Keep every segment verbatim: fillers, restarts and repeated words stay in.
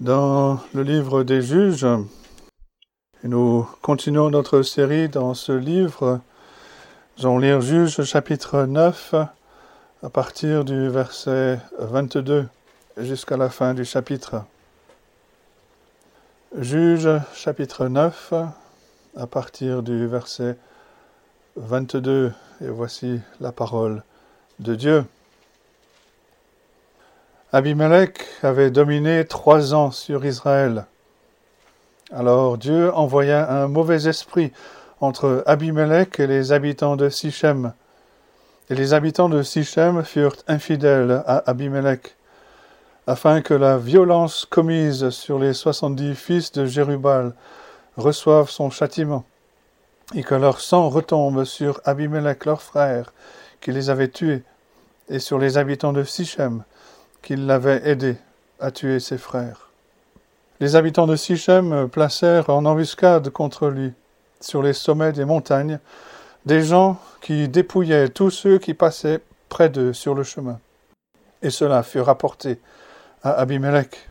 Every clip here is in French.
Dans le livre des Juges, et nous continuons notre série dans ce livre. Nous allons lire Juges chapitre neuf à partir du verset vingt-deux jusqu'à la fin du chapitre. Juges chapitre neuf à partir du verset vingt-deux, et voici la parole de Dieu. Abimelech avait dominé trois ans sur Israël. Alors Dieu envoya un mauvais esprit entre Abimelech et les habitants de Sichem. Et les habitants de Sichem furent infidèles à Abimelech, afin que la violence commise sur les soixante-dix fils de Jérubbaal reçoive son châtiment, et que leur sang retombe sur Abimelech leur frère, qui les avait tués, et sur les habitants de Sichem, qui l'avaient aidé à tuer ses frères. Les habitants de Sichem placèrent en embuscade contre lui, sur les sommets des montagnes, des gens qui dépouillaient tous ceux qui passaient près d'eux sur le chemin. Et cela fut rapporté à Abimelech.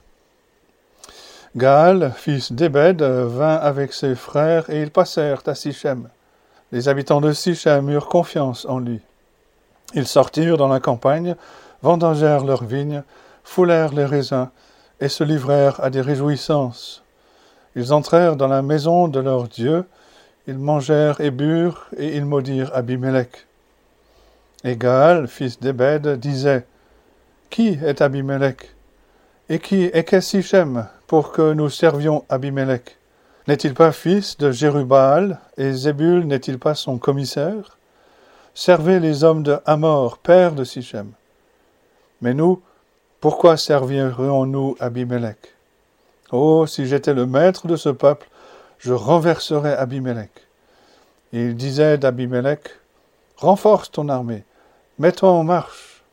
Gaal, fils d'Ébed, vint avec ses frères et ils passèrent à Sichem. Les habitants de Sichem eurent confiance en lui. Ils sortirent dans la campagne, vendangèrent leurs vignes, foulèrent les raisins et se livrèrent à des réjouissances. Ils entrèrent dans la maison de leur Dieu, ils mangèrent et burent et ils maudirent Abimelech. Et Gaal, fils d'Ébed, disait : Qui est Abimelech ? Et qui est qu'est Sichem pour que nous servions Abimelech ? N'est-il pas fils de Jérubbaal et Zébul n'est-il pas son commissaire ? Servez les hommes de Hamor, père de Sichem. Mais nous, pourquoi servirions-nous Abimelech ? Oh, si j'étais le maître de ce peuple, je renverserais Abimelech. Et il disait d'Abimelech : Renforce ton armée, mets-toi en marche.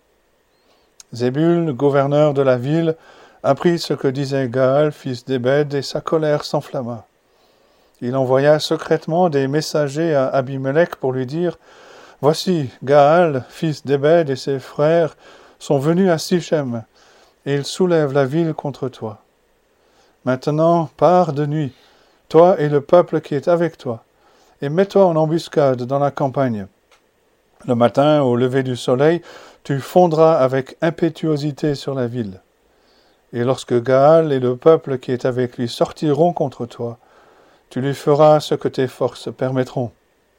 Zébul, gouverneur de la ville, apprit ce que disait Gaal, fils d'Ébed, et sa colère s'enflamma. Il envoya secrètement des messagers à Abimelech pour lui dire : Voici, Gaal, fils d'Ébed, et ses frères sont venus à Sichem, et ils soulèvent la ville contre toi. Maintenant, pars de nuit, toi et le peuple qui est avec toi, et mets-toi en embuscade dans la campagne. Le matin, au lever du soleil, tu fondras avec impétuosité sur la ville. Et lorsque Gaal et le peuple qui est avec lui sortiront contre toi, tu lui feras ce que tes forces permettront.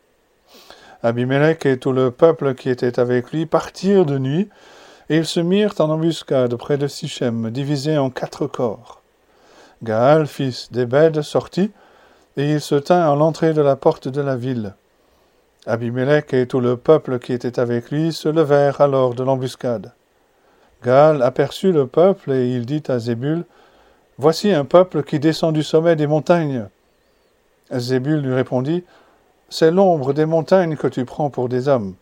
Abimelech et tout le peuple qui était avec lui partirent de nuit, et ils se mirent en embuscade près de Sichem, divisés en quatre corps. Gaal, fils d'Ébed, sortit, et il se tint à l'entrée de la porte de la ville. Abimelech et tout le peuple qui était avec lui se levèrent alors de l'embuscade. Gaal aperçut le peuple, et il dit à Zébul : Voici un peuple qui descend du sommet des montagnes. Zébul lui répondit : C'est l'ombre des montagnes que tu prends pour des hommes.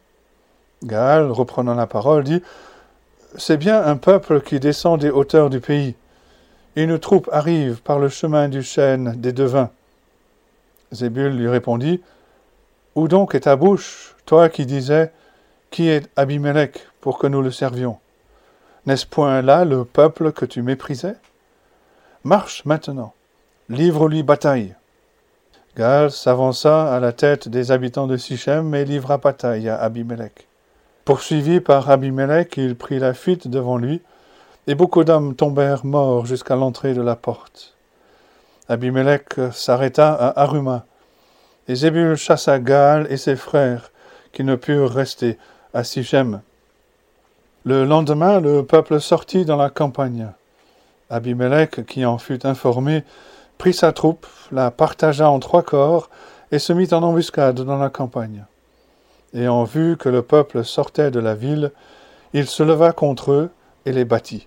Gaal, reprenant la parole, dit : C'est bien un peuple qui descend des hauteurs du pays. Une troupe arrive par le chemin du chêne des devins. Zébul lui répondit : Où donc est ta bouche, toi qui disais : Qui est Abimelech pour que nous le servions ? N'est-ce point là le peuple que tu méprisais ? Marche maintenant, livre-lui bataille. Gaal s'avança à la tête des habitants de Sichem et livra bataille à Abimelech. Poursuivi par Abimelech, il prit la fuite devant lui, et beaucoup d'hommes tombèrent morts jusqu'à l'entrée de la porte. Abimelech s'arrêta à Aruma, et Zébul chassa Gaal et ses frères, qui ne purent rester à Sichem. Le lendemain, le peuple sortit dans la campagne. Abimelech, qui en fut informé, prit sa troupe, la partagea en trois corps, et se mit en embuscade dans la campagne. Ayant vu que le peuple sortait de la ville, il se leva contre eux et les battit.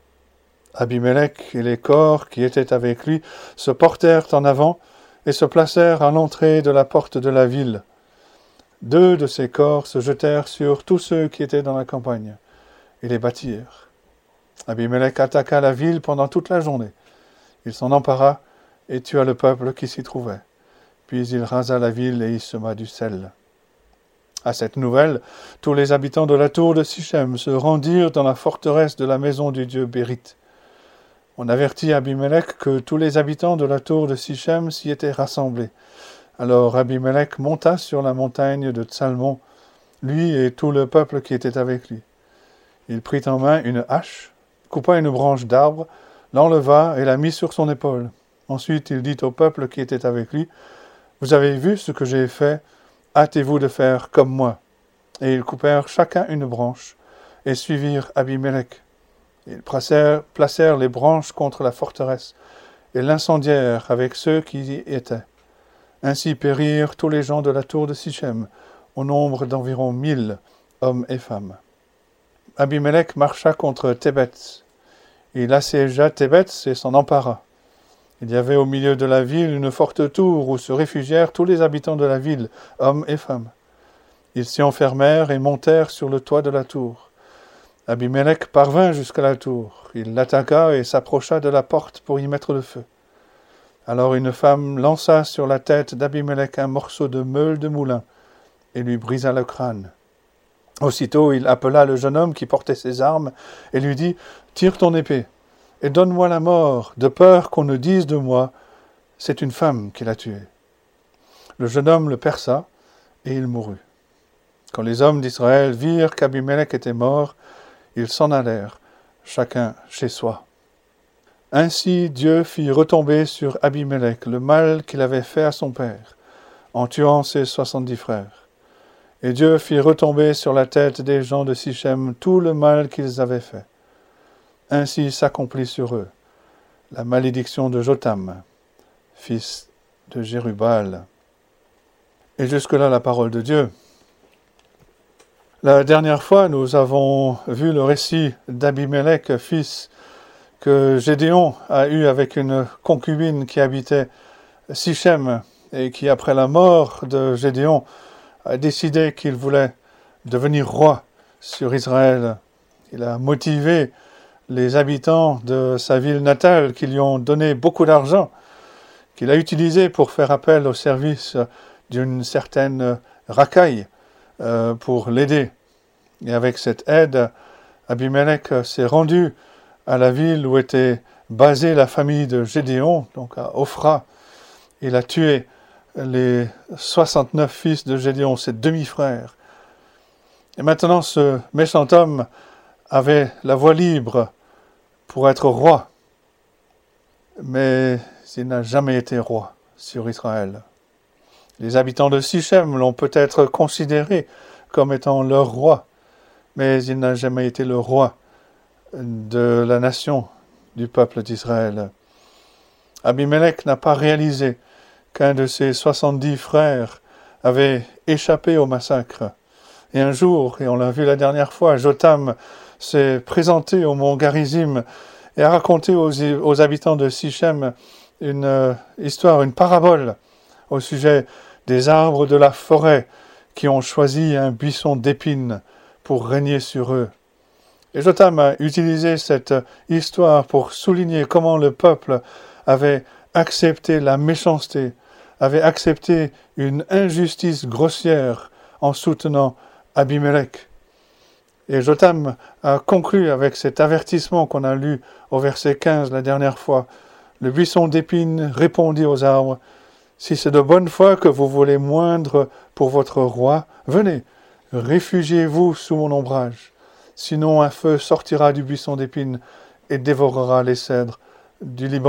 Abimelech et les corps qui étaient avec lui se portèrent en avant et se placèrent à l'entrée de la porte de la ville. Deux de ces corps se jetèrent sur tous ceux qui étaient dans la campagne et les battirent. Abimelech attaqua la ville pendant toute la journée. Il s'en empara et tua le peuple qui s'y trouvait. Puis il rasa la ville et y sema du sel. À cette nouvelle, tous les habitants de la tour de Sichem se rendirent dans la forteresse de la maison du dieu Bérith. On avertit Abimelech que tous les habitants de la tour de Sichem s'y étaient rassemblés. Alors Abimelech monta sur la montagne de Tsalmon, lui et tout le peuple qui était avec lui. Il prit en main une hache, coupa une branche d'arbre, l'enleva et la mit sur son épaule. Ensuite il dit au peuple qui était avec lui, « Vous avez vu ce que j'ai fait, hâtez-vous de faire comme moi. » Et ils coupèrent chacun une branche et suivirent Abimelech. Ils placèrent, placèrent les branches contre la forteresse et l'incendièrent avec ceux qui y étaient. Ainsi périrent tous les gens de la tour de Sichem, au nombre d'environ mille hommes et femmes. Abimelech marcha contre Thébets. Il assiégea Thébets et s'en empara. Il y avait au milieu de la ville une forte tour où se réfugièrent tous les habitants de la ville, hommes et femmes. Ils s'y enfermèrent et montèrent sur le toit de la tour. Abimelech parvint jusqu'à la tour. Il l'attaqua et s'approcha de la porte pour y mettre le feu. Alors une femme lança sur la tête d'Abimelech un morceau de meule de moulin et lui brisa le crâne. Aussitôt il appela le jeune homme qui portait ses armes et lui dit « Tire ton épée et donne-moi la mort, de peur qu'on ne dise de moi « C'est une femme qui l'a tué. » Le jeune homme le perça et il mourut. Quand les hommes d'Israël virent qu'Abimelech était mort, ils s'en allèrent, chacun chez soi. Ainsi Dieu fit retomber sur Abimelech le mal qu'il avait fait à son père, en tuant ses soixante-dix frères. Et Dieu fit retomber sur la tête des gens de Sichem tout le mal qu'ils avaient fait. Ainsi s'accomplit sur eux la malédiction de Jotham, fils de Jérubbaal. Et jusque-là la parole de Dieu. La dernière fois, nous avons vu le récit d'Abimelech, fils que Gédéon a eu avec une concubine qui habitait Sichem et qui, après la mort de Gédéon, a décidé qu'il voulait devenir roi sur Israël. Il a motivé les habitants de sa ville natale qui lui ont donné beaucoup d'argent, qu'il a utilisé pour faire appel au service d'une certaine racaille euh, pour l'aider. Et avec cette aide, Abimelech s'est rendu à la ville où était basée la famille de Gédéon, donc à Ophra. Il a tué les soixante-neuf fils de Gédéon, ses demi-frères. Et maintenant, ce méchant homme avait la voie libre pour être roi, mais il n'a jamais été roi sur Israël. Les habitants de Sichem l'ont peut-être considéré comme étant leur roi, mais il n'a jamais été le roi de la nation, du peuple d'Israël. Abimelech n'a pas réalisé qu'un de ses soixante-dix frères avait échappé au massacre. Et un jour, et on l'a vu la dernière fois, Jotham s'est présenté au mont Garizim et a raconté aux, aux habitants de Sichem une euh, histoire, une parabole au sujet des arbres de la forêt qui ont choisi un buisson d'épines pour régner sur eux. Et Jotham a utilisé cette histoire pour souligner comment le peuple avait accepté la méchanceté, avait accepté une injustice grossière en soutenant Abimelech. Et Jotham a conclu avec cet avertissement qu'on a lu au verset quinze la dernière fois. Le buisson d'épines répondit aux arbres, « Si c'est de bonne foi que vous voulez moindre pour votre roi, venez, réfugiez-vous sous mon ombrage. Sinon un feu sortira du buisson d'épines et dévorera les cèdres du Liban. »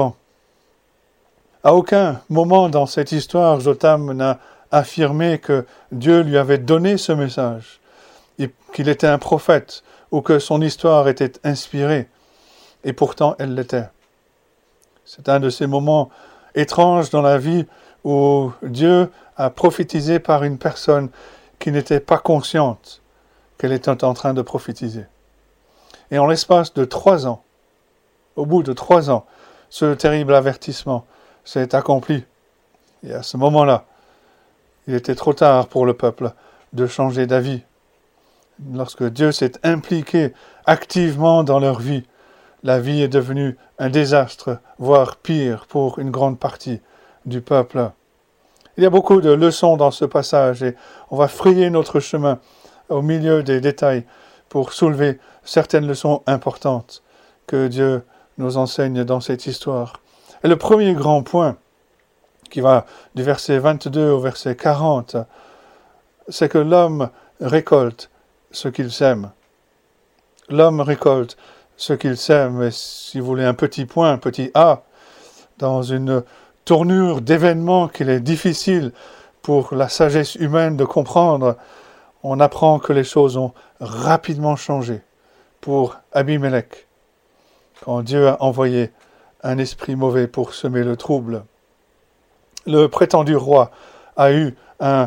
À aucun moment dans cette histoire, Jotham n'a affirmé que Dieu lui avait donné ce message, qu'il était un prophète ou que son histoire était inspirée, et pourtant elle l'était. C'est un de ces moments étranges dans la vie où Dieu a prophétisé par une personne qui n'était pas consciente qu'elle était en train de prophétiser. Et en l'espace de trois ans, au bout de trois ans, ce terrible avertissement s'est accompli. Et à ce moment-là, il était trop tard pour le peuple de changer d'avis. Lorsque Dieu s'est impliqué activement dans leur vie, la vie est devenue un désastre, voire pire pour une grande partie du peuple. Il y a beaucoup de leçons dans ce passage et on va frayer notre chemin au milieu des détails pour soulever certaines leçons importantes que Dieu nous enseigne dans cette histoire. Et le premier grand point, qui va du verset vingt-deux au verset quarante, c'est que l'homme récolte ce qu'il sème. L'homme récolte ce qu'il sème, et si vous voulez un petit point, un petit A, dans une tournure d'événements qu'il est difficile pour la sagesse humaine de comprendre, on apprend que les choses ont rapidement changé pour Abimelech, quand Dieu a envoyé un esprit mauvais pour semer le trouble. Le prétendu roi a eu un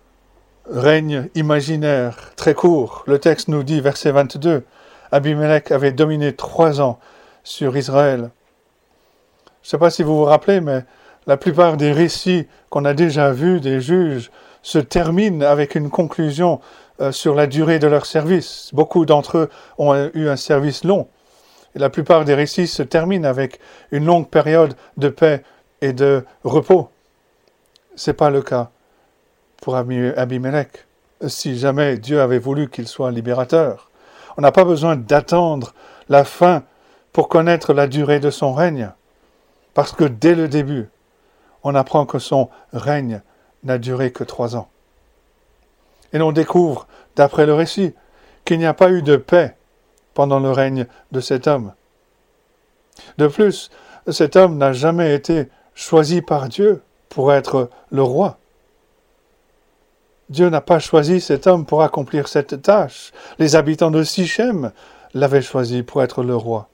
règne imaginaire très court. Le texte nous dit, verset vingt-deux, Abimelech avait dominé trois ans sur Israël. Je ne sais pas si vous vous rappelez, mais la plupart des récits qu'on a déjà vus des juges se terminent avec une conclusion euh, sur la durée de leur service. Beaucoup d'entre eux ont eu un service long. Et la plupart des récits se terminent avec une longue période de paix et de repos. Ce n'est pas le cas pour Abimelech. Si jamais Dieu avait voulu qu'il soit libérateur, on n'a pas besoin d'attendre la fin pour connaître la durée de son règne. Parce que dès le début, on apprend que son règne n'a duré que trois ans. Et l'on découvre, d'après le récit, qu'il n'y a pas eu de paix pendant le règne de cet homme. De plus, cet homme n'a jamais été choisi par Dieu pour être le roi. Dieu n'a pas choisi cet homme pour accomplir cette tâche. Les habitants de Sichem l'avaient choisi pour être le roi.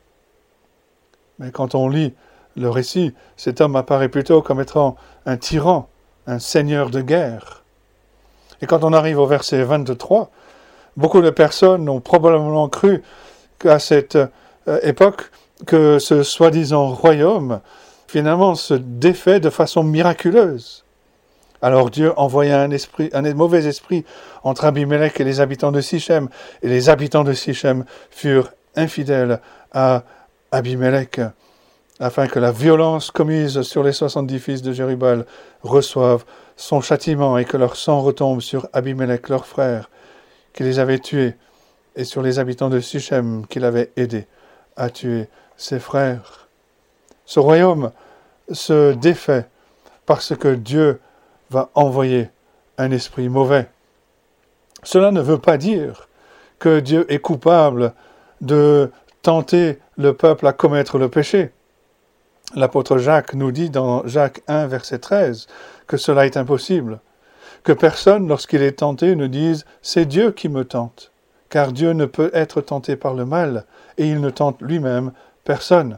Mais quand on lit le récit, cet homme apparaît plutôt comme étant un tyran, un seigneur de guerre. Et quand on arrive au verset vingt-trois, beaucoup de personnes ont probablement cru qu'à cette euh, époque, que ce soi-disant royaume, finalement, se défait de façon miraculeuse. Alors Dieu envoya un esprit, un mauvais esprit entre Abimelech et les habitants de Sichem, et les habitants de Sichem furent infidèles à Abimelech, afin que la violence commise sur les soixante-dix fils de Jérubal reçoive son châtiment et que leur sang retombe sur Abimelech, leur frère, qui les avait tués, et sur les habitants de Sichem, qui l'avaient aidé à tuer ses frères. Ce royaume se défait parce que Dieu va envoyer un esprit mauvais. Cela ne veut pas dire que Dieu est coupable de tenter le peuple à commettre le péché. L'apôtre Jacques nous dit dans Jacques un, verset treize, que cela est impossible, que personne, lorsqu'il est tenté, ne dise « c'est Dieu qui me tente », car Dieu ne peut être tenté par le mal, et il ne tente lui-même personne.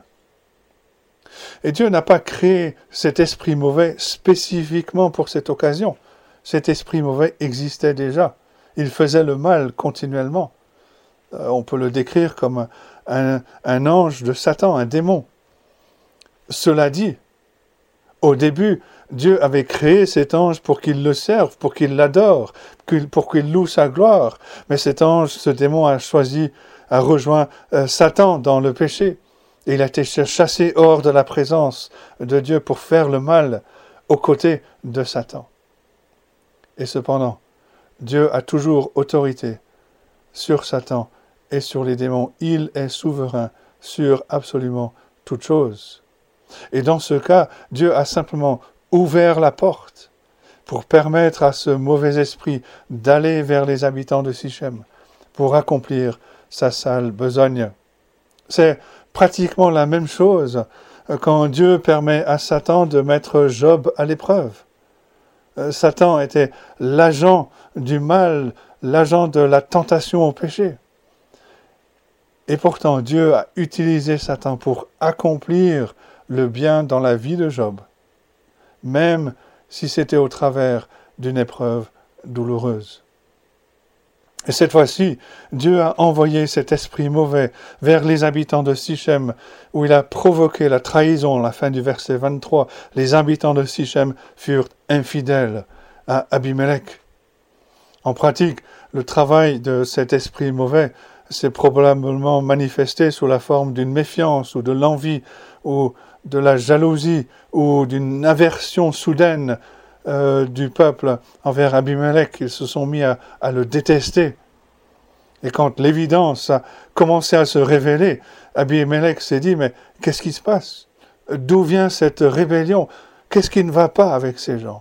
Et Dieu n'a pas créé cet esprit mauvais spécifiquement pour cette occasion. Cet esprit mauvais existait déjà. Il faisait le mal continuellement. Euh, on peut le décrire comme un, un ange de Satan, un démon. Cela dit, au début, Dieu avait créé cet ange pour qu'il le serve, pour qu'il l'adore, pour qu'il loue sa gloire. Mais cet ange, ce démon a choisi, a rejoint euh, Satan dans le péché. Et il a été chassé hors de la présence de Dieu pour faire le mal aux côtés de Satan. Et cependant, Dieu a toujours autorité sur Satan et sur les démons. Il est souverain sur absolument toute chose. Et dans ce cas, Dieu a simplement ouvert la porte pour permettre à ce mauvais esprit d'aller vers les habitants de Sichem pour accomplir sa sale besogne. C'est pratiquement la même chose quand Dieu permet à Satan de mettre Job à l'épreuve. Satan était l'agent du mal, l'agent de la tentation au péché. Et pourtant, Dieu a utilisé Satan pour accomplir le bien dans la vie de Job, même si c'était au travers d'une épreuve douloureuse. Et cette fois-ci, Dieu a envoyé cet esprit mauvais vers les habitants de Sichem, où il a provoqué la trahison. À la fin du verset vingt-trois, les habitants de Sichem furent infidèles à Abimelech. En pratique, le travail de cet esprit mauvais s'est probablement manifesté sous la forme d'une méfiance ou de l'envie ou de la jalousie ou d'une aversion soudaine euh, du peuple envers Abimelech. Ils se sont mis à, à le détester. Et quand l'évidence a commencé à se révéler, Abimelech s'est dit, mais qu'est-ce qui se passe? D'où vient cette rébellion? Qu'est-ce qui ne va pas avec ces gens?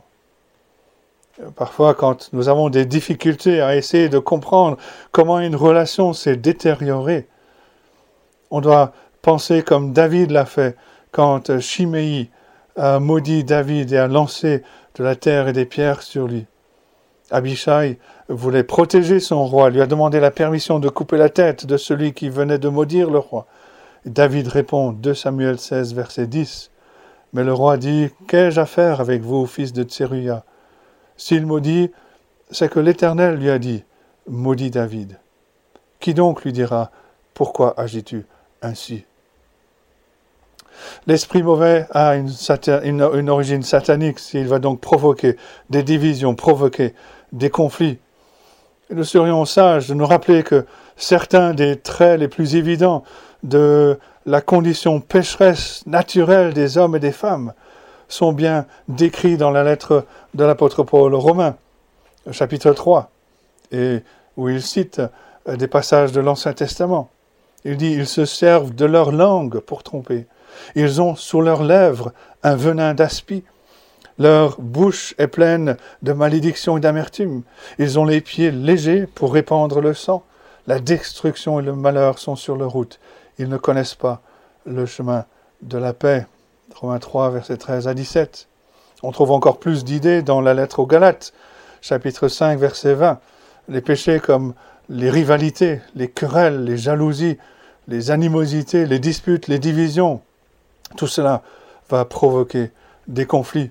Parfois, quand nous avons des difficultés à essayer de comprendre comment une relation s'est détériorée, on doit penser comme David l'a fait quand Chiméi a maudit David et a lancé de la terre et des pierres sur lui. Abishai voulait protéger son roi, lui a demandé la permission de couper la tête de celui qui venait de maudire le roi. Et David répond, deux Samuel seize, verset dix, « Mais le roi dit, « Qu'ai-je à faire avec vous, fils de Tseruya ?» S'il maudit, c'est que l'Éternel lui a dit, « Maudit David. » Qui donc lui dira, « Pourquoi agis-tu ainsi ?» L'esprit mauvais a une, satan- une, une origine satanique, il va donc provoquer des divisions, provoquer des conflits. Et nous serions sages de nous rappeler que certains des traits les plus évidents de la condition pécheresse naturelle des hommes et des femmes sont bien décrits dans la lettre de l'apôtre Paul aux Romains, chapitre trois, et où il cite des passages de l'Ancien Testament. Il dit « Ils se servent de leur langue pour tromper. Ils ont sous leurs lèvres un venin d'aspi. Leur bouche est pleine de malédiction et d'amertume. Ils ont les pieds légers pour répandre le sang. La destruction et le malheur sont sur leur route. Ils ne connaissent pas le chemin de la paix. » Romains trois, versets treize à dix-sept. On trouve encore plus d'idées dans la lettre aux Galates, chapitre cinq, verset vingt. Les péchés comme les rivalités, les querelles, les jalousies, les animosités, les disputes, les divisions, tout cela va provoquer des conflits.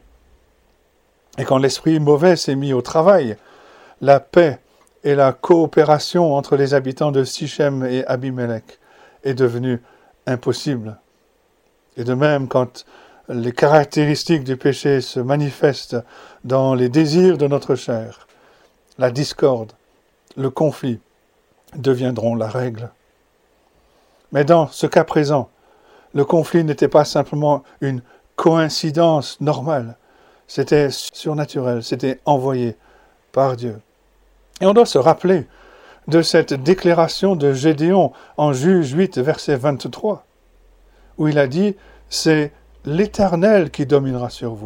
Et quand l'esprit mauvais s'est mis au travail, la paix et la coopération entre les habitants de Sichem et Abimelech est devenue impossible. Et de même, quand les caractéristiques du péché se manifestent dans les désirs de notre chair, la discorde, le conflit deviendront la règle. Mais dans ce cas présent, le conflit n'était pas simplement une coïncidence normale, c'était surnaturel, c'était envoyé par Dieu. Et on doit se rappeler de cette déclaration de Gédéon en Juge huit, verset vingt-trois, où il a dit « C'est l'Éternel qui dominera sur vous ».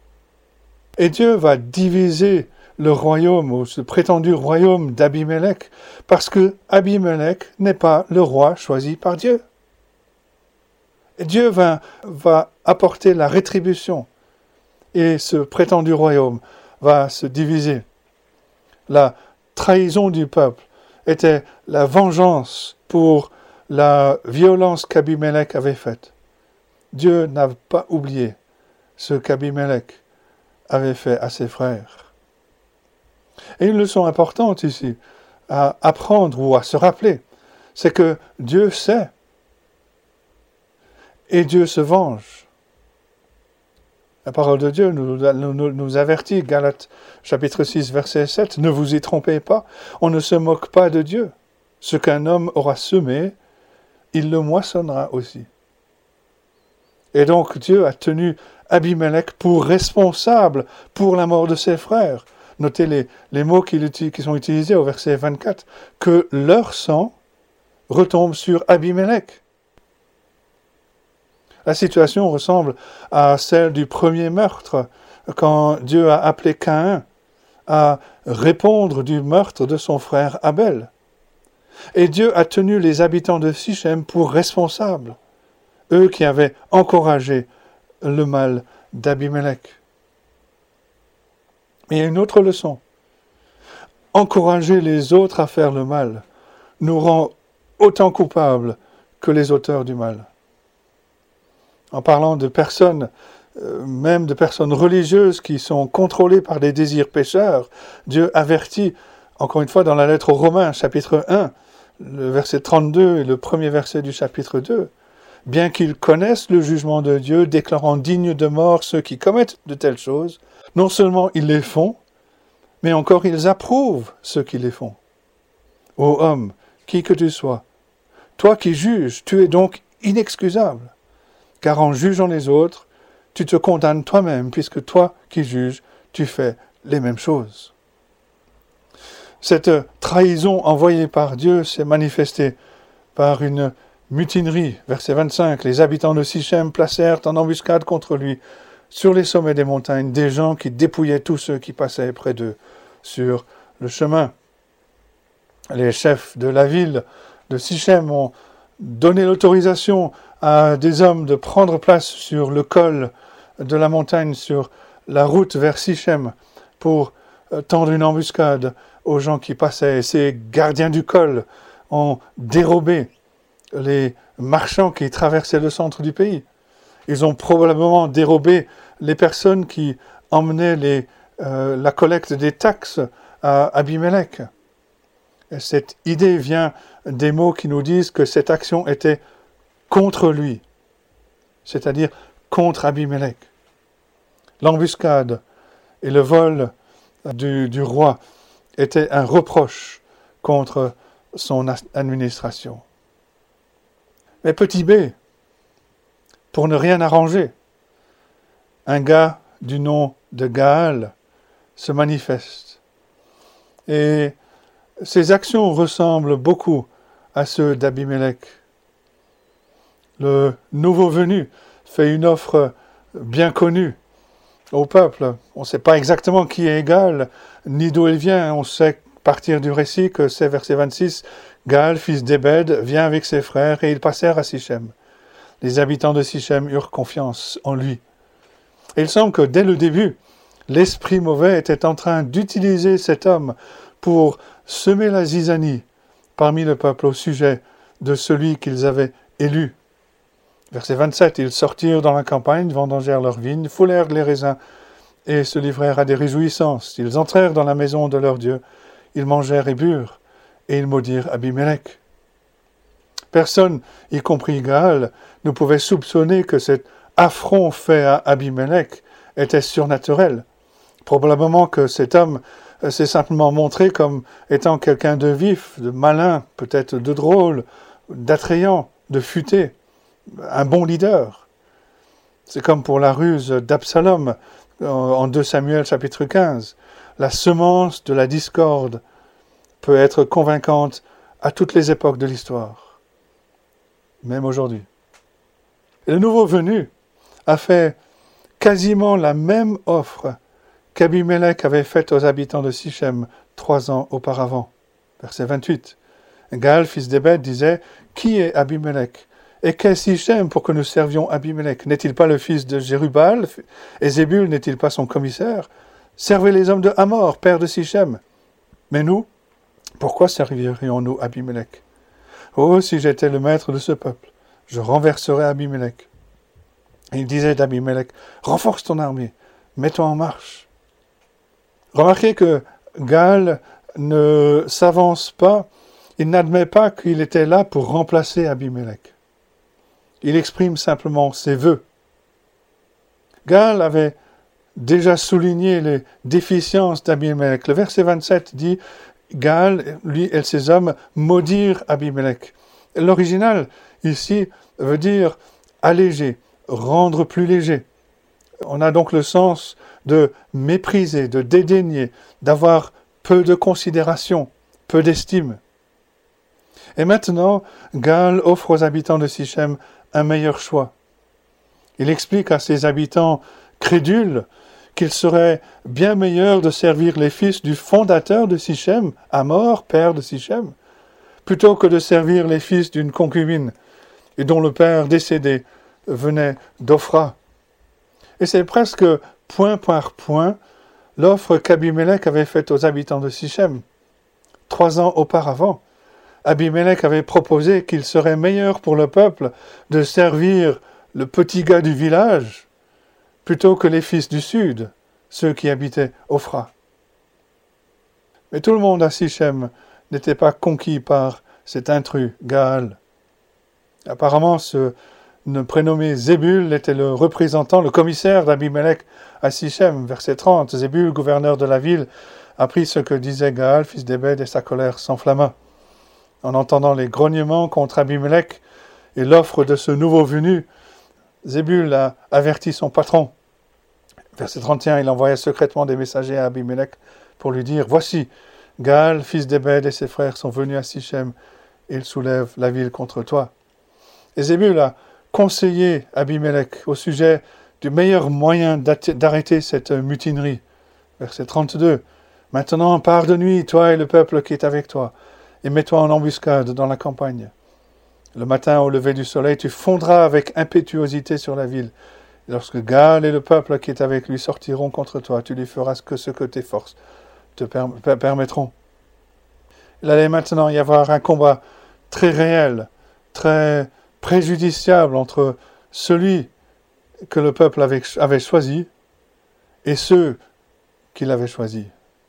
Et Dieu va diviser le royaume, ou ce prétendu royaume d'Abimelech, parce que Abimelech n'est pas le roi choisi par Dieu. Et Dieu va, va apporter la rétribution, et ce prétendu royaume va se diviser. La trahison du peuple était la vengeance pour la violence qu'Abimelech avait faite. Dieu n'a pas oublié ce qu'Abimelech avait fait à ses frères. Et une leçon importante ici, à apprendre ou à se rappeler, c'est que Dieu sait et Dieu se venge. La parole de Dieu nous, nous, nous avertit, Galates chapitre six, verset sept, « Ne vous y trompez pas, on ne se moque pas de Dieu. Ce qu'un homme aura semé, il le moissonnera aussi. » Et donc Dieu a tenu Abimelech pour responsable pour la mort de ses frères. Notez les, les mots qui, qui sont utilisés au verset vingt-quatre, « Que leur sang retombe sur Abimelech. » La situation ressemble à celle du premier meurtre, quand Dieu a appelé Caïn à répondre du meurtre de son frère Abel. Et Dieu a tenu les habitants de Sichem pour responsables, eux qui avaient encouragé le mal d'Abimelech. Mais il y a une autre leçon. Encourager les autres à faire le mal nous rend autant coupables que les auteurs du mal. En parlant de personnes, euh, même de personnes religieuses qui sont contrôlées par des désirs pécheurs, Dieu avertit, encore une fois dans la lettre aux Romains, chapitre un, le verset trente-deux et le premier verset du chapitre deux, « Bien qu'ils connaissent le jugement de Dieu, déclarant dignes de mort ceux qui commettent de telles choses, non seulement ils les font, mais encore ils approuvent ceux qui les font. Ô homme, qui que tu sois, toi qui juges, tu es donc inexcusable. Car en jugeant les autres, tu te condamnes toi-même, puisque toi qui juges, tu fais les mêmes choses. » Cette trahison envoyée par Dieu s'est manifestée par une mutinerie. Verset vingt-cinq, les habitants de Sichem placèrent en embuscade contre lui, sur les sommets des montagnes, des gens qui dépouillaient tous ceux qui passaient près d'eux sur le chemin. Les chefs de la ville de Sichem ont donné l'autorisation à des hommes de prendre place sur le col de la montagne, sur la route vers Sichem, pour tendre une embuscade aux gens qui passaient. Et ces gardiens du col ont dérobé les marchands qui traversaient le centre du pays. Ils ont probablement dérobé les personnes qui emmenaient les, euh, la collecte des taxes à Abimelech. Et cette idée vient des mots qui nous disent que cette action était contre lui, c'est-à-dire contre Abimelech. L'embuscade et le vol du, du roi étaient un reproche contre son administration. Mais petit b, pour ne rien arranger, un gars du nom de Gaal se manifeste. Et ses actions ressemblent beaucoup à ceux d'Abimelech. Le nouveau venu fait une offre bien connue au peuple. On ne sait pas exactement qui est Gaal, ni d'où il vient. On sait, à partir du récit, que c'est verset vingt-six, Gaal, fils d'Ebed, vient avec ses frères et ils passèrent à Sichem. Les habitants de Sichem eurent confiance en lui. Et il semble que dès le début, l'esprit mauvais était en train d'utiliser cet homme pour semer la zizanie parmi le peuple au sujet de celui qu'ils avaient élu. Verset vingt-sept, ils sortirent dans la campagne, vendangèrent leurs vignes, foulèrent les raisins et se livrèrent à des réjouissances. Ils entrèrent dans la maison de leur Dieu, ils mangèrent et burent, et ils maudirent Abimelech. Personne, y compris Gaal, ne pouvait soupçonner que cet affront fait à Abimelech était surnaturel. Probablement que cet homme s'est simplement montré comme étant quelqu'un de vif, de malin, peut-être de drôle, d'attrayant, de futé, un bon leader. C'est comme pour la ruse d'Absalom en deux Samuel chapitre quinze. La semence de la discorde peut être convaincante à toutes les époques de l'histoire, même aujourd'hui. Et le nouveau venu a fait quasiment la même offre qu'Abimelech avait faite aux habitants de Sichem trois ans auparavant. Verset vingt-huit. Gaal, fils d'Ebed, disait « Qui est Abimelech ? Et qu'est Sichem pour que nous servions Abimelech ? N'est-il pas le fils de Jérubbaal ? Et Zébul n'est-il pas son commissaire ? Servez les hommes de Hamor, père de Sichem. Mais nous, pourquoi servirions-nous Abimelech ? Oh, si j'étais le maître de ce peuple, je renverserais Abimelech. » Il disait d'Abimelech, « Renforce ton armée, mets-toi en marche. » Remarquez que Gaal ne s'avance pas, il n'admet pas qu'il était là pour remplacer Abimelech. Il exprime simplement ses vœux. Gaal avait déjà souligné les déficiences d'Abimelech. Le verset vingt-sept dit « Gaal, lui et ses hommes, maudirent Abimelech ». L'original, ici, veut dire « alléger », rendre plus léger. On a donc le sens de mépriser, de dédaigner, d'avoir peu de considération, peu d'estime. Et maintenant, Gaal offre aux habitants de Sichem un meilleur choix. Il explique à ses habitants crédules qu'il serait bien meilleur de servir les fils du fondateur de Sichem, Hamor, père de Sichem, plutôt que de servir les fils d'une concubine, et dont le père décédé venait d'Ophra. Et c'est presque point par point l'offre qu'Abimelech avait faite aux habitants de Sichem. Trois ans auparavant, Abimelech avait proposé qu'il serait meilleur pour le peuple de servir le petit gars du village plutôt que les fils du sud, ceux qui habitaient Ophra. Mais tout le monde à Sichem n'était pas conquis par cet intrus, Gaal. Apparemment, ce prénommé Zébul était le représentant, le commissaire d'Abimelech à Sichem. Verset trente, Zébul, gouverneur de la ville, apprit ce que disait Gaal, fils d'Ebed, et sa colère s'enflamma. En entendant les grognements contre Abimelech et l'offre de ce nouveau venu, Zébul a averti son patron. Verset trente et un, il envoya secrètement des messagers à Abimelech pour lui dire « Voici, Gaal, fils d'Ebed, et ses frères sont venus à Sichem. Ils soulèvent la ville contre toi. » Et Zébul a conseillé Abimelech au sujet du meilleur moyen d'arrêter cette mutinerie. Verset trente-deux. « Maintenant, pars de nuit, toi et le peuple qui est avec toi, et mets-toi en embuscade dans la campagne. Le matin, au lever du soleil, tu fondras avec impétuosité sur la ville. Et lorsque Gaal et le peuple qui est avec lui sortiront contre toi, tu lui feras que ce que tes forces te per- permettront. » Il allait maintenant y avoir un combat très réel, très préjudiciable entre celui que le peuple avait, avait choisi et ceux qu'il avait choisis.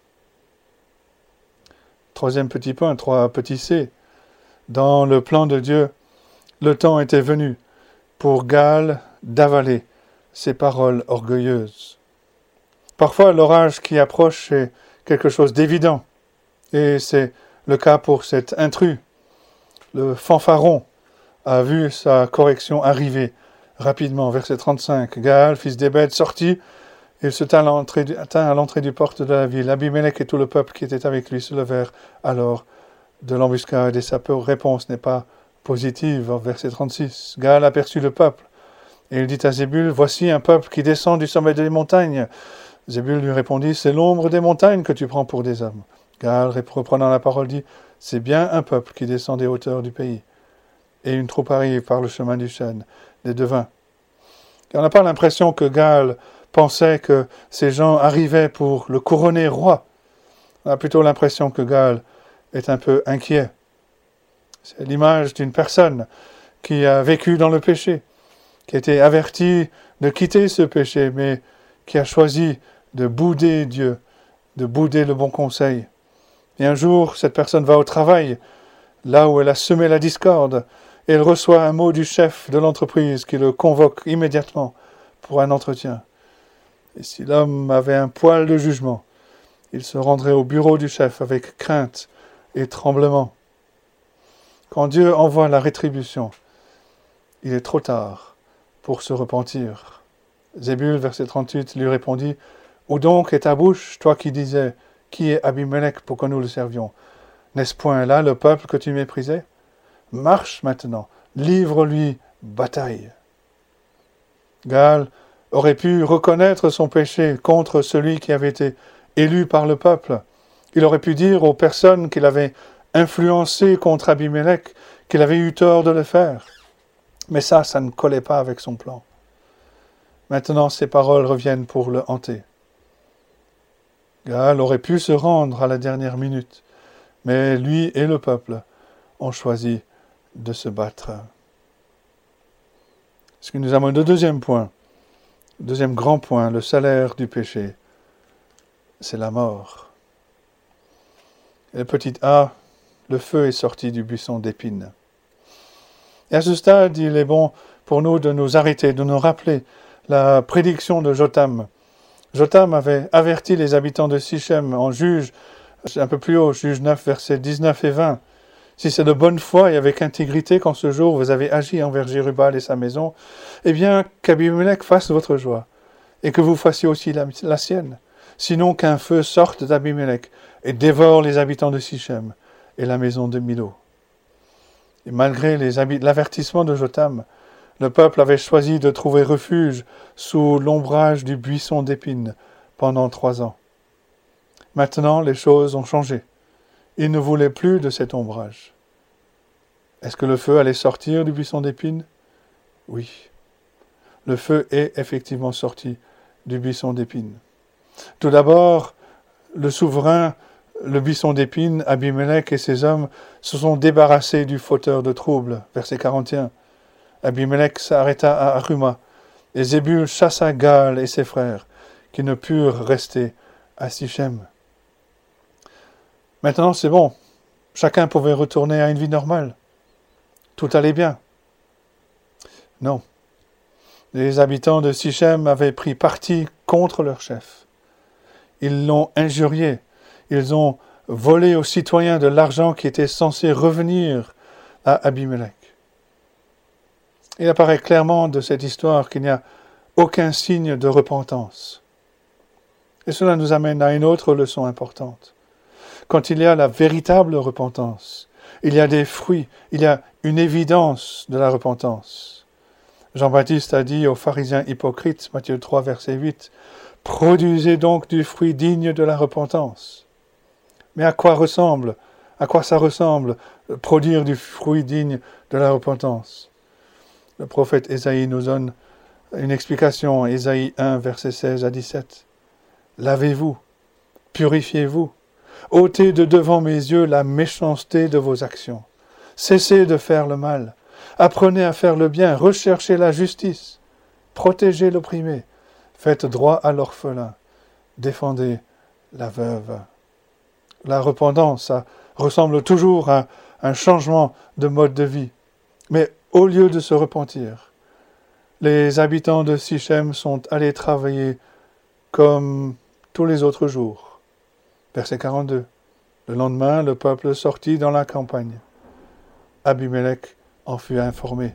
Troisième petit point, trois petits C. Dans le plan de Dieu, le temps était venu pour Gaal d'avaler ses paroles orgueilleuses. Parfois, l'orage qui approche est quelque chose d'évident, et c'est le cas pour cet intrus. Le fanfaron a vu sa correction arriver rapidement. Verset trente-cinq. Gaal, fils d'Ebed, sortit. Il se tint à l'entrée du, tint à l'entrée du porte de la ville. Abimelech et tout le peuple qui était avec lui se levèrent alors de l'embuscade, et sa réponse n'est pas positive. Verset trente-six. Gaal aperçut le peuple, et il dit à Zébul, « Voici un peuple qui descend du sommet des montagnes. » Zébul lui répondit, « C'est l'ombre des montagnes que tu prends pour des hommes. » Gaal, reprenant la parole, dit, « C'est bien un peuple qui descend des hauteurs du pays. » Et une troupe arrive par le chemin du chêne, des devins. Et on n'a pas l'impression que Gaal pensait que ces gens arrivaient pour le couronner roi. On a plutôt l'impression que Gaal est un peu inquiet. C'est l'image d'une personne qui a vécu dans le péché, qui a été avertie de quitter ce péché, mais qui a choisi de bouder Dieu, de bouder le bon conseil. Et un jour, cette personne va au travail, là où elle a semé la discorde, et elle reçoit un mot du chef de l'entreprise qui le convoque immédiatement pour un entretien. Et si l'homme avait un poil de jugement, il se rendrait au bureau du chef avec crainte et tremblement. Quand Dieu envoie la rétribution, il est trop tard pour se repentir. Zébul, verset trente-huit, lui répondit, « Où donc est ta bouche, toi qui disais, qui est Abimelech pour que nous le servions? N'est-ce point là le peuple que tu méprisais? Marche maintenant, livre-lui bataille. » Gaal aurait pu reconnaître son péché contre celui qui avait été élu par le peuple. Il aurait pu dire aux personnes qu'il avait influencées contre Abimelech qu'il avait eu tort de le faire. Mais ça, ça ne collait pas avec son plan. Maintenant, ses paroles reviennent pour le hanter. Gaal aurait pu se rendre à la dernière minute, mais lui et le peuple ont choisi de se battre. Ce qui nous amène au deuxième point, deuxième grand point, le salaire du péché, c'est la mort. Et le petit A, le feu est sorti du buisson d'épines. Et à ce stade, il est bon pour nous de nous arrêter, de nous rappeler la prédiction de Jotham. Jotham avait averti les habitants de Sichem en Juge, un peu plus haut, Juge neuf, versets dix-neuf et vingt. Si c'est de bonne foi et avec intégrité qu'en ce jour vous avez agi envers Jérubal et sa maison, eh bien qu'Abimelech fasse votre joie, et que vous fassiez aussi la, la sienne. Sinon qu'un feu sorte d'Abimelech et dévore les habitants de Sichem et la maison de Milo. Et malgré les habi- l'avertissement de Jotham, le peuple avait choisi de trouver refuge sous l'ombrage du buisson d'épines pendant trois ans. Maintenant, les choses ont changé. Ils ne voulaient plus de cet ombrage. Est-ce que le feu allait sortir du buisson d'épines? Oui. Le feu est effectivement sorti du buisson d'épines. Tout d'abord, le souverain, le buisson d'épines, Abimelech et ses hommes se sont débarrassés du fauteur de troubles. Verset quarante et un. Abimelech s'arrêta à Aruma, et Zébul chassa Gaal et ses frères, qui ne purent rester à Sichem. Maintenant, c'est bon. Chacun pouvait retourner à une vie normale. Tout allait bien. Non. Les habitants de Sichem avaient pris parti contre leur chef. Ils l'ont injurié. Ils ont volé aux citoyens de l'argent qui était censé revenir à Abimelech. Il apparaît clairement de cette histoire qu'il n'y a aucun signe de repentance. Et cela nous amène à une autre leçon importante. quand il y a la véritable repentance. Il y a des fruits, il y a une évidence de la repentance. Jean-Baptiste a dit aux pharisiens hypocrites, Matthieu trois, verset huit, « Produisez donc du fruit digne de la repentance. » Mais à quoi ressemble, à quoi ça ressemble, produire du fruit digne de la repentance? Le prophète Ésaïe nous donne une explication, Ésaïe un, verset seize à dix-sept. « Lavez-vous, purifiez-vous, ôtez de devant mes yeux la méchanceté de vos actions. Cessez de faire le mal, apprenez à faire le bien, recherchez la justice, protégez l'opprimé, faites droit à l'orphelin, défendez la veuve. » La repentance, ça ressemble toujours à un changement de mode de vie. Mais au lieu de se repentir, les habitants de Sichem sont allés travailler comme tous les autres jours. Verset quarante-deux. Le lendemain, le peuple sortit dans la campagne. Abimelech en fut informé.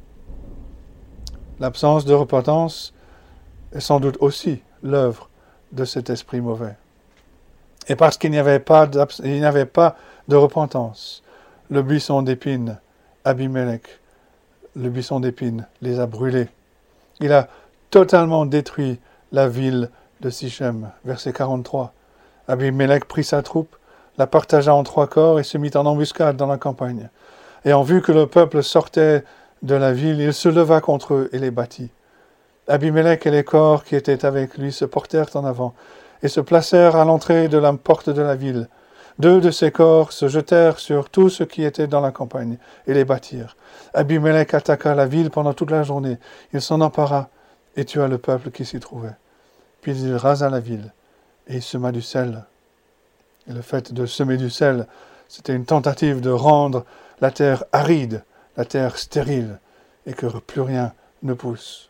L'absence de repentance est sans doute aussi l'œuvre de cet esprit mauvais. Et parce qu'il n'y avait pas, il n'y avait pas de repentance, le buisson d'épines, Abimelech, le buisson d'épines, les a brûlés. Il a totalement détruit la ville de Sichem. Verset quarante-trois. Abimelech prit sa troupe, la partagea en trois corps et se mit en embuscade dans la campagne. Et en vue que le peuple sortait de la ville, il se leva contre eux et les battit. Abimelech et les corps qui étaient avec lui se portèrent en avant et se placèrent à l'entrée de la porte de la ville. Deux de ces corps se jetèrent sur tout ce qui était dans la campagne et les battirent. Abimelech attaqua la ville pendant toute la journée. Il s'en empara et tua le peuple qui s'y trouvait. Puis il rasa la ville et il sema du sel. Et le fait de semer du sel, c'était une tentative de rendre la terre aride, la terre stérile, et que plus rien ne pousse.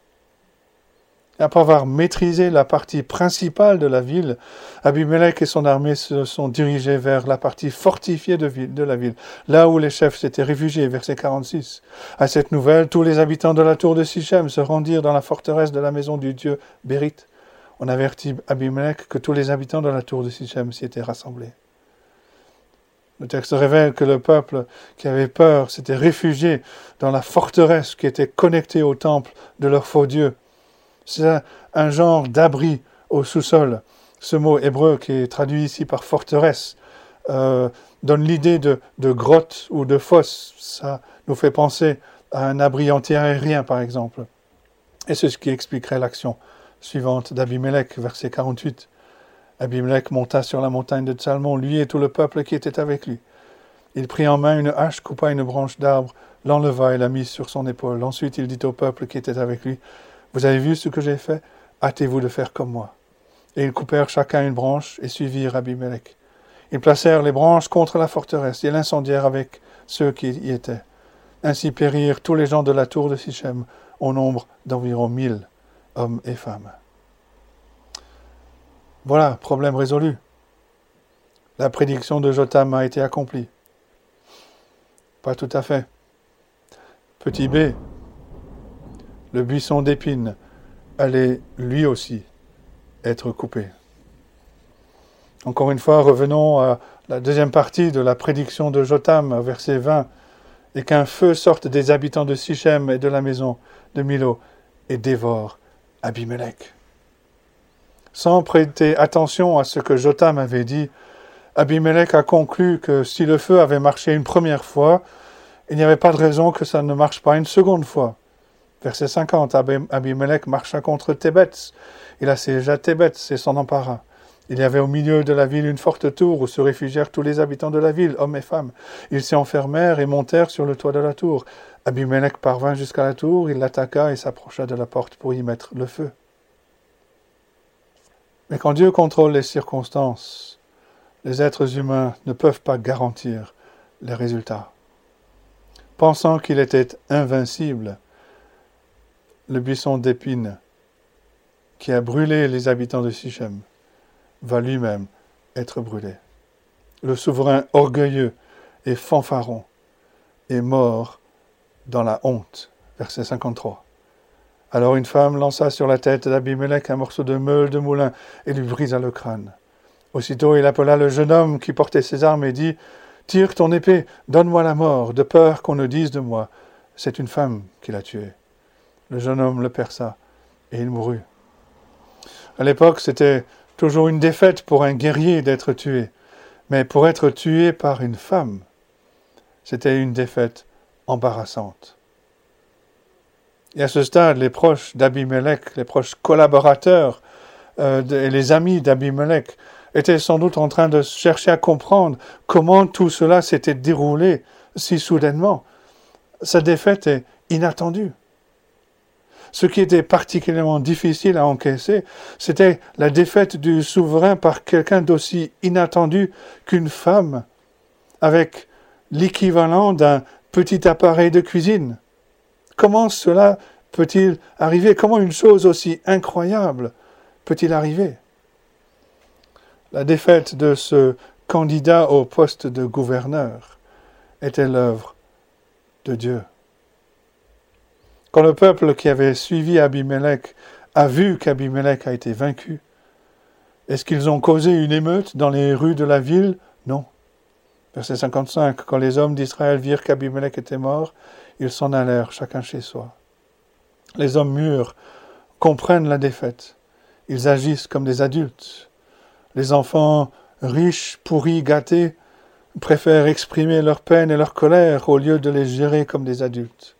Et après avoir maîtrisé la partie principale de la ville, Abimelech et son armée se sont dirigés vers la partie fortifiée de, ville, de la ville, là où les chefs s'étaient réfugiés, verset quarante-six. À cette nouvelle, tous les habitants de la tour de Sichem se rendirent dans la forteresse de la maison du dieu Bérith. On avertit Abimelech que tous les habitants de la tour de Sichem s'y étaient rassemblés. Le texte révèle que le peuple qui avait peur s'était réfugié dans la forteresse qui était connectée au temple de leur faux dieu. C'est un, un genre d'abri au sous-sol. Ce mot hébreu qui est traduit ici par forteresse euh, donne l'idée de, de grotte ou de fosse. Ça nous fait penser à un abri anti-aérien par exemple. Et c'est ce qui expliquerait l'action suivante d'Abimelech, verset quarante-huit. Abimelech monta sur la montagne de Tsalmon, lui et tout le peuple qui était avec lui. Il prit en main une hache, coupa une branche d'arbre, l'enleva et la mit sur son épaule. Ensuite il dit au peuple qui était avec lui, « Vous avez vu ce que j'ai fait? Hâtez-vous de faire comme moi. » Et ils coupèrent chacun une branche et suivirent Abimelech. Ils placèrent les branches contre la forteresse et l'incendièrent avec ceux qui y étaient. Ainsi périrent tous les gens de la tour de Sichem, au nombre d'environ mille hommes et femmes. Voilà, problème résolu. La prédiction de Jotham a été accomplie. Pas tout à fait. Petit b, le buisson d'épines allait lui aussi être coupé. Encore une fois, revenons à la deuxième partie de la prédiction de Jotham, verset vingt, et qu'un feu sorte des habitants de Sichem et de la maison de Milo et dévore Abimelech. Sans prêter attention à ce que Jotham avait dit, Abimelech a conclu que si le feu avait marché une première fois, il n'y avait pas de raison que ça ne marche pas une seconde fois. Verset cinquante, Abimelech marcha contre Thébets. Il assiégea Thébets et s'en empara. Il y avait au milieu de la ville une forte tour où se réfugièrent tous les habitants de la ville, hommes et femmes. Ils s'y enfermèrent et montèrent sur le toit de la tour. Abimelech parvint jusqu'à la tour, il l'attaqua et s'approcha de la porte pour y mettre le feu. Mais quand Dieu contrôle les circonstances, les êtres humains ne peuvent pas garantir les résultats. Pensant qu'il était invincible, le buisson d'épines qui a brûlé les habitants de Sichem va lui-même être brûlé. Le souverain orgueilleux et fanfaron est mort dans la honte. Verset cinquante-trois. Alors une femme lança sur la tête d'Abimelech un morceau de meule de moulin et lui brisa le crâne. Aussitôt il appela le jeune homme qui portait ses armes et dit « Tire ton épée, donne-moi la mort, de peur qu'on ne dise de moi, c'est une femme qui l'a tué. » Le jeune homme le perça, et il mourut. À l'époque, c'était toujours une défaite pour un guerrier d'être tué, mais pour être tué par une femme, c'était une défaite embarrassante. Et à ce stade, les proches d'Abimelech, les proches collaborateurs euh, de, et les amis d'Abimelech étaient sans doute en train de chercher à comprendre comment tout cela s'était déroulé si soudainement. Sa défaite est inattendue. Ce qui était particulièrement difficile à encaisser, c'était la défaite du souverain par quelqu'un d'aussi inattendu qu'une femme, avec l'équivalent d'un petit appareil de cuisine. Comment cela peut-il arriver? Comment une chose aussi incroyable peut-il arriver? La défaite de ce candidat au poste de gouverneur était l'œuvre de Dieu. Quand le peuple qui avait suivi Abimelech a vu qu'Abimelech a été vaincu, est-ce qu'ils ont causé une émeute dans les rues de la ville? Non. Verset cinquante-cinq, quand les hommes d'Israël virent qu'Abimelech était mort, ils s'en allèrent, chacun chez soi. Les hommes mûrs comprennent la défaite. Ils agissent comme des adultes. Les enfants riches, pourris, gâtés, préfèrent exprimer leur peine et leur colère au lieu de les gérer comme des adultes.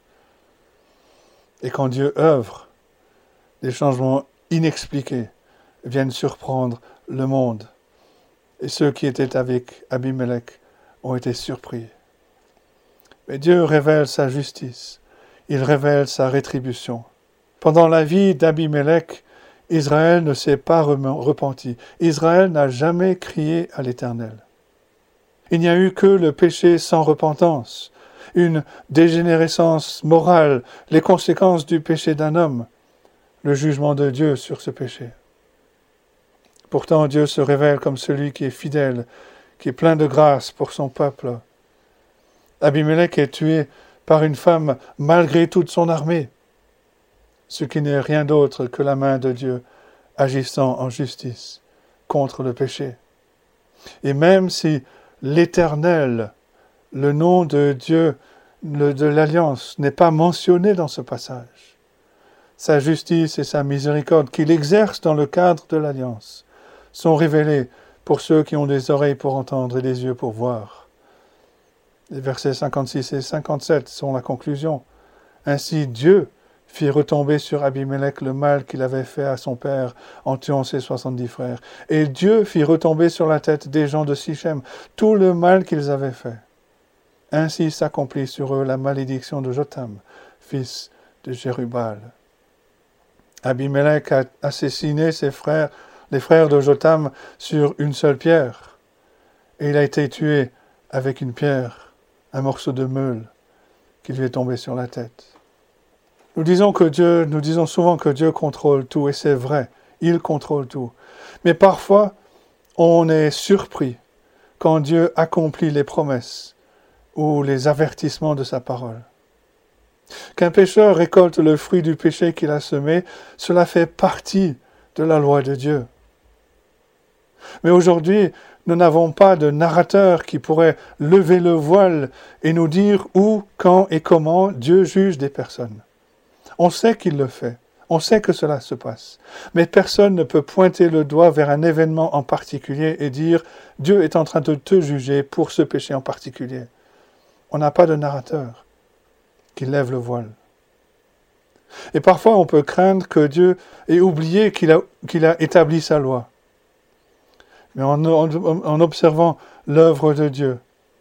Et quand Dieu œuvre, des changements inexpliqués viennent surprendre le monde. Et ceux qui étaient avec Abimelech ont été surpris. Mais Dieu révèle sa justice. Il révèle sa rétribution. Pendant la vie d'Abimelech, Israël ne s'est pas repenti. Israël n'a jamais crié à l'Éternel. Il n'y a eu que le péché sans repentance, une dégénérescence morale, les conséquences du péché d'un homme, le jugement de Dieu sur ce péché. Pourtant, Dieu se révèle comme celui qui est fidèle, qui est plein de grâce pour son peuple. Abimelech est tué par une femme malgré toute son armée, ce qui n'est rien d'autre que la main de Dieu agissant en justice contre le péché. Et même si l'Éternel, le nom de Dieu le, de l'Alliance, n'est pas mentionné dans ce passage, sa justice et sa miséricorde qu'il exerce dans le cadre de l'Alliance sont révélés pour ceux qui ont des oreilles pour entendre et des yeux pour voir. Les versets cinquante-six et cinquante-sept sont la conclusion. Ainsi Dieu fit retomber sur Abimelech le mal qu'il avait fait à son père en tuant ses soixante-dix frères. Et Dieu fit retomber sur la tête des gens de Sichem tout le mal qu'ils avaient fait. Ainsi s'accomplit sur eux la malédiction de Jotham, fils de Jérubbaal. Abimelech a assassiné ses frères, les frères de Jotham, sur une seule pierre. Et il a été tué avec une pierre, un morceau de meule qui lui est tombé sur la tête. Nous disons que Dieu, nous disons souvent que Dieu contrôle tout, et c'est vrai, il contrôle tout. Mais parfois, on est surpris quand Dieu accomplit les promesses ou les avertissements de sa parole. Qu'un pécheur récolte le fruit du péché qu'il a semé, cela fait partie de la loi de Dieu. Mais aujourd'hui, nous n'avons pas de narrateur qui pourrait lever le voile et nous dire où, quand et comment Dieu juge des personnes. On sait qu'il le fait, on sait que cela se passe, mais personne ne peut pointer le doigt vers un événement en particulier et dire « Dieu est en train de te juger pour ce péché en particulier ». On n'a pas de narrateur qui lève le voile. Et parfois on peut craindre que Dieu ait oublié qu'il a, qu'il a établi sa loi. Mais en, en, en observant l'œuvre de Dieu,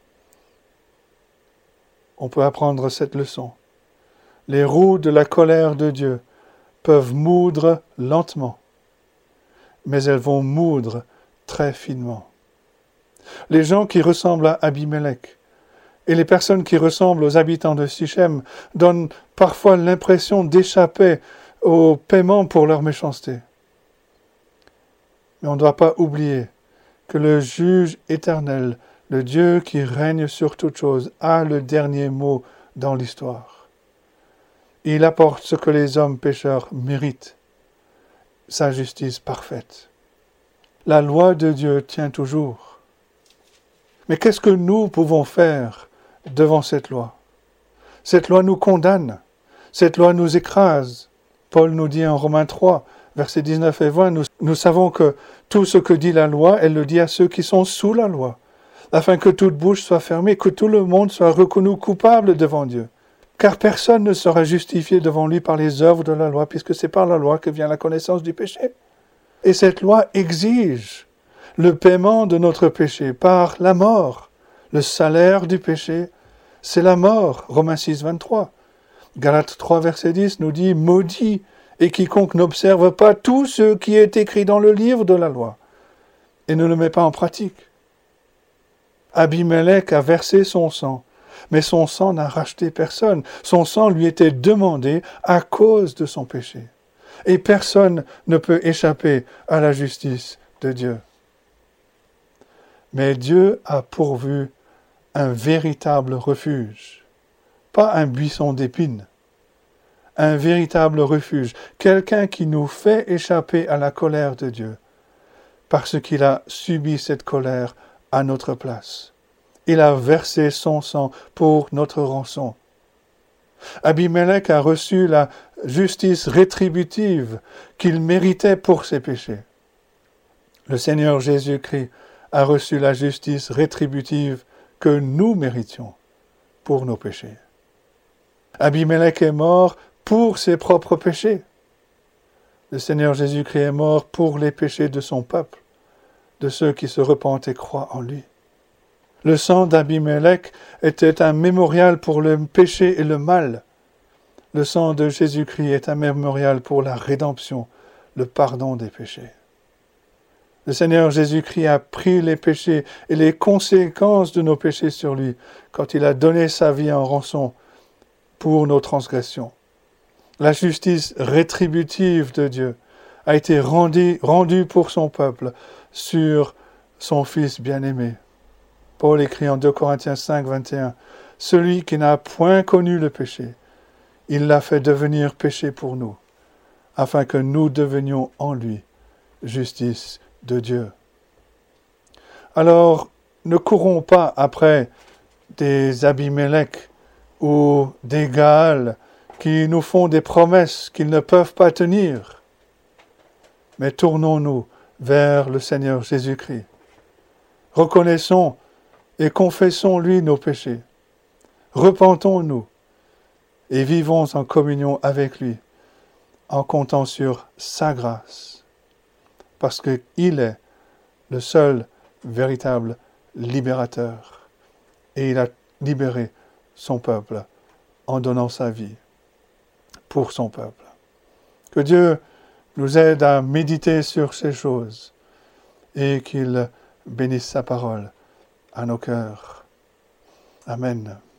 on peut apprendre cette leçon. Les roues de la colère de Dieu peuvent moudre lentement, mais elles vont moudre très finement. Les gens qui ressemblent à Abimelech et les personnes qui ressemblent aux habitants de Sichem donnent parfois l'impression d'échapper au paiement pour leur méchanceté. Mais on ne doit pas oublier que le juge éternel, le Dieu qui règne sur toute chose, a le dernier mot dans l'histoire. Il apporte ce que les hommes pécheurs méritent, sa justice parfaite. La loi de Dieu tient toujours. Mais qu'est-ce que nous pouvons faire devant cette loi? Cette loi nous condamne. Cette loi nous écrase. Paul nous dit en Romains trois, versets dix-neuf et vingt, nous, nous savons que tout ce que dit la loi, elle le dit à ceux qui sont sous la loi, afin que toute bouche soit fermée, que tout le monde soit reconnu coupable devant Dieu. Car personne ne sera justifié devant lui par les œuvres de la loi, puisque c'est par la loi que vient la connaissance du péché. Et cette loi exige le paiement de notre péché par la mort. Le salaire du péché, c'est la mort. Romains six, vingt-trois. Galates trois, verset dix nous dit « Maudit et quiconque n'observe pas tout ce qui est écrit dans le livre de la loi et ne le met pas en pratique. » Abimelech a versé son sang, mais son sang n'a racheté personne. Son sang lui était demandé à cause de son péché. Et personne ne peut échapper à la justice de Dieu. Mais Dieu a pourvu un véritable refuge, pas un buisson d'épines, un véritable refuge, quelqu'un qui nous fait échapper à la colère de Dieu, parce qu'il a subi cette colère à notre place. Il a versé son sang pour notre rançon. Abimelech a reçu la justice rétributive qu'il méritait pour ses péchés. Le Seigneur Jésus-Christ a reçu la justice rétributive que nous méritions pour nos péchés. Abimelech est mort pour ses propres péchés. Le Seigneur Jésus-Christ est mort pour les péchés de son peuple, de ceux qui se repentent et croient en lui. Le sang d'Abimelech était un mémorial pour le péché et le mal. Le sang de Jésus-Christ est un mémorial pour la rédemption, le pardon des péchés. Le Seigneur Jésus-Christ a pris les péchés et les conséquences de nos péchés sur lui quand il a donné sa vie en rançon pour nos transgressions. La justice rétributive de Dieu a été rendue, rendue pour son peuple sur son Fils bien-aimé. Paul écrit en deux Corinthiens cinq, vingt et un, « Celui qui n'a point connu le péché, il l'a fait devenir péché pour nous, afin que nous devenions en lui justice de Dieu. » Alors, ne courons pas après des Abimelech ou des Gaal qui nous font des promesses qu'ils ne peuvent pas tenir, mais tournons-nous vers le Seigneur Jésus-Christ. Reconnaissons et confessons-lui nos péchés. Repentons-nous et vivons en communion avec lui, en comptant sur sa grâce, parce qu'il est le seul véritable libérateur, et il a libéré son peuple en donnant sa vie pour son peuple. Que Dieu nous aide à méditer sur ces choses et qu'il bénisse sa parole à nos cœurs. Amen.